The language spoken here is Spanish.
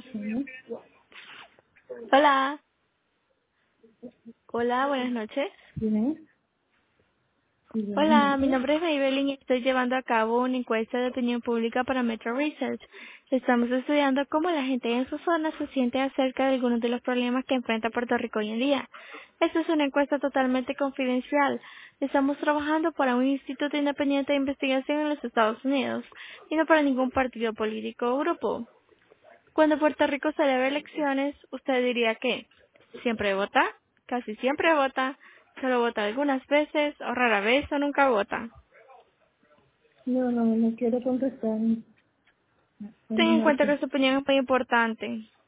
Sí, Hola. Hola, buenas noches. ¿quién es? Sí, buenas Hola, mi noches. nombre es Maybelline y estoy llevando a cabo una encuesta de opinión pública para Metro Research. Estamos estudiando cómo la gente en su zona se siente acerca de algunos de los problemas que enfrenta Puerto Rico hoy en día. Esta es una encuesta totalmente confidencial. Estamos trabajando para un instituto independiente de investigación en los Estados Unidos y no para ningún partido político o grupo. Cuando Puerto Rico celebra elecciones, usted diría que siempre vota, casi siempre vota, solo vota algunas veces, o rara vez, o nunca vota. No quiero contestar. Ten Buenas en cuenta noches. que su opinión es muy importante.